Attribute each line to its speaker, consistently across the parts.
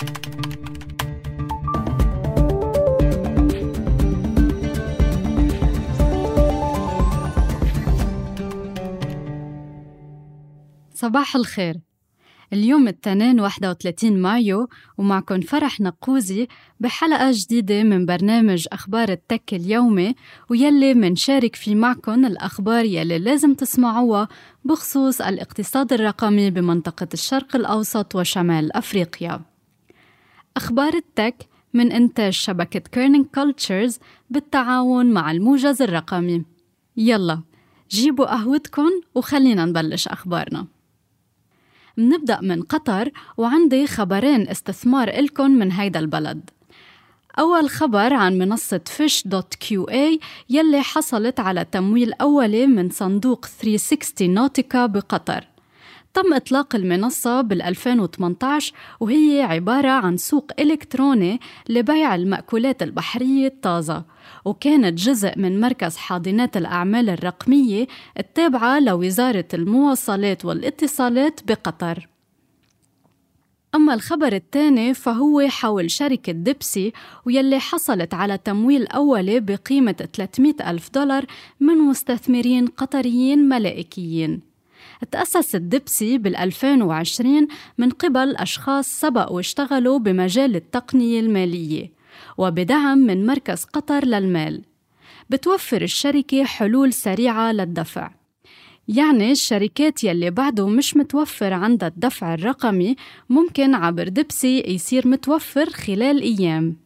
Speaker 1: صباح الخير. اليوم الاثنين 31 مايو ومعكن فرح نقوزي بحلقة جديدة من برنامج أخبار التك اليومي، ويلي منشارك فيه معكن الأخبار يلي لازم تسمعوها بخصوص الاقتصاد الرقمي بمنطقة الشرق الأوسط وشمال أفريقيا. أخبار التك من إنتاج شبكة كيرنينج كولتشرز بالتعاون مع الموجز الرقمي. يلا جيبوا قهوتكن وخلينا نبلش أخبارنا. منبدأ من قطر، وعندي خبرين استثمار إلكن من هيدا البلد. أول خبر عن منصة fish.qa يلي حصلت على تمويل أولي من صندوق 360 نوتيكا بقطر. تم إطلاق المنصة بال2018، وهي عبارة عن سوق إلكتروني لبيع المأكولات البحرية الطازة، وكانت جزء من مركز حاضنات الأعمال الرقمية التابعة لوزارة المواصلات والاتصالات بقطر. أما الخبر الثاني فهو حول شركة ديبسي، ويلي حصلت على تمويل أولي بقيمة $300,000 من مستثمرين قطريين ملائكيين. تأسست ديبسي بال2020 من قبل أشخاص سبقوا واشتغلوا بمجال التقنية المالية، وبدعم من مركز قطر للمال. بتوفر الشركة حلول سريعة للدفع، يعني الشركات يلي بعده مش متوفر عندها الدفع الرقمي ممكن عبر ديبسي يصير متوفر خلال أيام.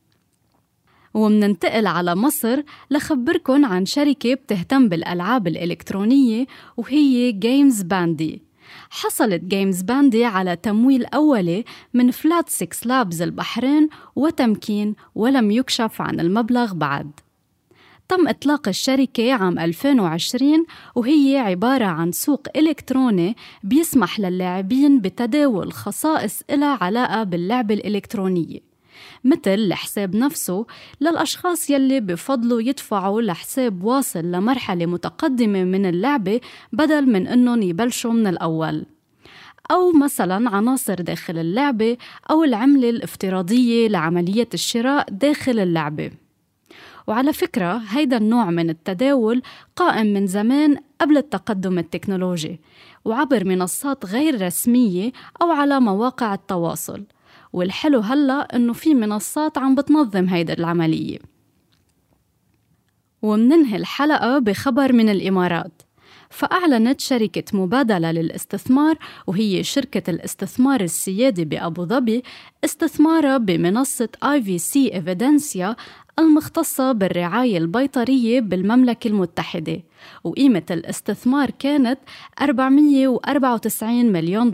Speaker 1: ومننتقل على مصر لخبركن عن شركة بتهتم بالألعاب الإلكترونية، وهي جيمز باندي. حصلت جيمز باندي على تمويل أولي من فلات 6 لابز البحرين وتمكين، ولم يكشف عن المبلغ بعد. تم إطلاق الشركة عام 2020، وهي عبارة عن سوق إلكتروني بيسمح للاعبين بتداول خصائص لها علاقة باللعبة الإلكترونية، مثل الحساب نفسه للأشخاص يلي بفضلوا يدفعوا لحساب واصل لمرحلة متقدمة من اللعبة بدل من أنهم يبلشوا من الأول، أو مثلاً عناصر داخل اللعبة، أو العملة الافتراضية لعملية الشراء داخل اللعبة. وعلى فكرة هيدا النوع من التداول قائم من زمان قبل التقدم التكنولوجي، وعبر منصات غير رسمية أو على مواقع التواصل. والحلو هلأ إنه في منصات عم بتنظم هيدا العملية. ومننهي الحلقة بخبر من الإمارات. فأعلنت شركة مبادلة للاستثمار، وهي شركة الاستثمار السيادي بأبو ظبي، استثمارها بمنصة IVC Evidensia المختصة بالرعاية البيطرية بالمملكة المتحدة، وقيمة الاستثمار كانت $494 مليون.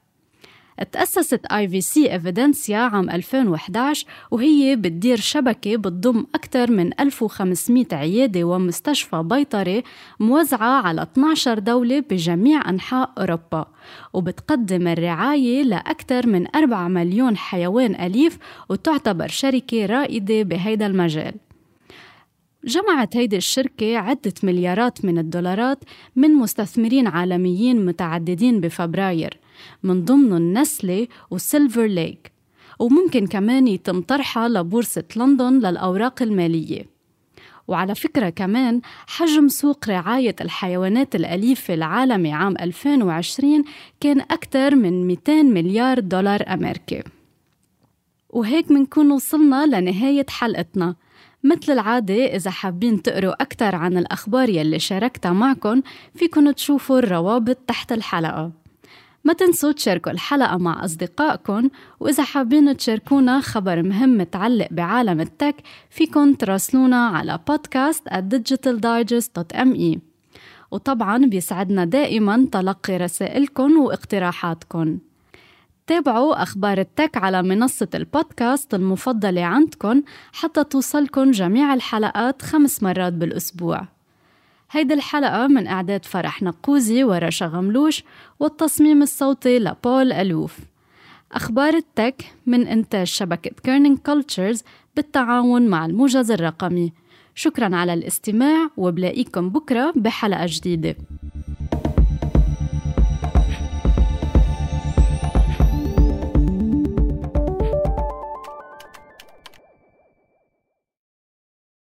Speaker 1: تأسست IVC Evidensia عام 2011، وهي بتدير شبكة بتضم أكثر من 1500 عيادة ومستشفى بيطري موزعة على 12 دولة بجميع أنحاء أوروبا، وبتقدم الرعاية لأكثر من 4 مليون حيوان أليف، وتعتبر شركة رائدة بهيدا المجال. جمعت هيدي الشركة عدة مليارات من الدولارات من مستثمرين عالميين متعددين بفبراير، من ضمنهم نسلي وسيلفر ليك، وممكن كمان يتم طرحها لبورصة لندن للأوراق المالية. وعلى فكرة كمان حجم سوق رعاية الحيوانات الأليفة العالمي عام 2020 كان أكثر من 200 مليار دولار أمريكي. وهيك منكون وصلنا لنهاية حلقتنا. مثل العادة إذا حابين تقروا أكتر عن الأخبار يلي شاركتها معكن، فيكن تشوفوا الروابط تحت الحلقة. ما تنسوا تشاركوا الحلقة مع أصدقائكم، وإذا حابين تشاركونا خبر مهم متعلق بعالم التك، فيكن تراسلونا على podcast@digitaldigest.me. وطبعاً بيسعدنا دائماً تلقي رسائلكن واقتراحاتكن. تابعوا أخبار التك على منصة البودكاست المفضلة عندكن حتى توصلكن جميع الحلقات 5 مرات بالأسبوع. هيدي الحلقة من إعداد فرح نقوزي ورشا غملوش، والتصميم الصوتي لبول ألوف. أخبار التك من إنتاج شبكة كيرنينج كولتشرز بالتعاون مع الموجز الرقمي. شكراً على الاستماع، وبلاقيكم بكرة بحلقة جديدة.